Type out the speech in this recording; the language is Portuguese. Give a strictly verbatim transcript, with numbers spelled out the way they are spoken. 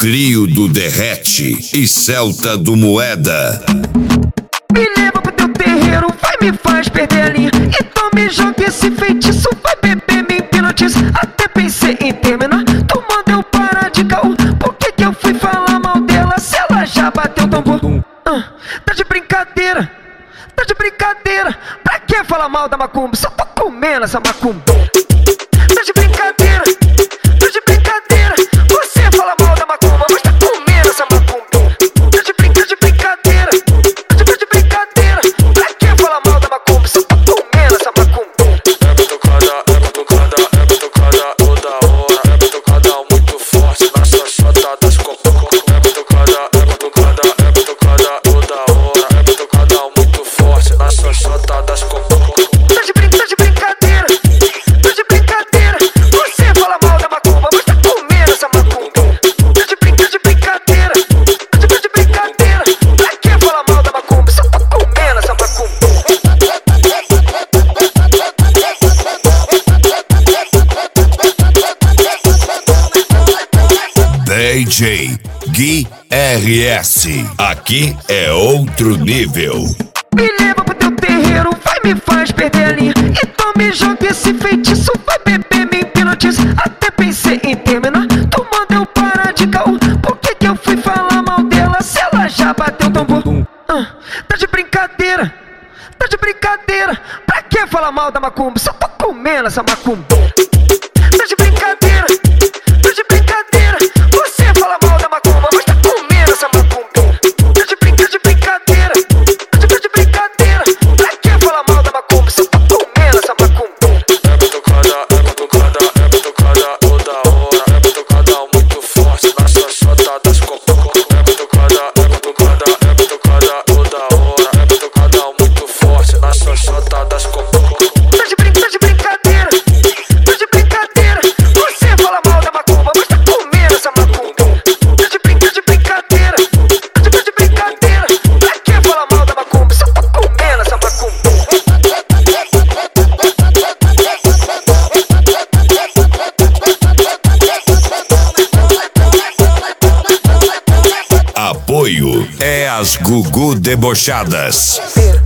Trio do Derrete e Celta do Moeda. Me leva pro teu terreiro, vai me faz perder a linha. Então me joga esse feitiço, vai beber, me hipnotiza. Até pensei em terminar, tu manda eu parar de caô. Por que que eu fui falar mal dela se ela já bateu o tambor? Ah, tá de brincadeira, tá de brincadeira. Pra que falar mal da macumba? Só tô comendo essa macumba. Tá de brincadeira, tá de brincadeira. Você fala mal da macumba, mas tá comendo essa macumba. Tá de brincadeira, de brincadeira. Tá de brincadeira. Pra que falar mal da macumba? Só tô comendo essa macumba. É batucada, é batucada, é batucada toda hora. É batucada muito forte na xoxota das cocô. É batucada, é batucada, é batucada toda hora. É batucada muito forte na xoxota das cocô. Tá de brin- tá de brincadeira, tá de brincadeira. Você fala mal da macumba, mas tá comendo essa macumba. Tá de brin- tá de brincadeira, tá de, tá de brincadeira. Pra que falar mal da macumba? Só tô comendo essa macumba. D J Gui R S. Aqui é outro nível. Me leva pro teu terreiro, vai me faz perder a linha. Então me joga esse feitiço, vai beber, me hipnotiza. Até pensei em terminar, tu manda eu parar de caô. Por que que eu fui falar mal dela se ela já bateu o tambor? Ah, tá de brincadeira, tá de brincadeira. Pra que falar mal da macumba? Só tô comendo essa macumba. Tá de brincadeira, tá de brincadeira. Você fala mal da macumba, mas tá comendo essa macumba. Tá de brin- tá de brincadeira, tá de, tá de brincadeira. Pra que falar mal da macumba? Só tô comendo essa macumba. É batucada, é batucada, é batucada toda hora. É batucada muito forte na xoxota das cocô. É batucada, é batucada, é batucada toda hora. É batucada muito forte na xoxota das cocô. Tá de brin- tá de brincadeira, tá de brincadeira. Você fala mal da macumba, mas tá comendo essa macumba. Tá de brin- tá de brincadeira, tá de, tá de brincadeira. Pra que falar mal da macumba? Só tô comendo essa macumba. Apoio é as Gugu Debochadas.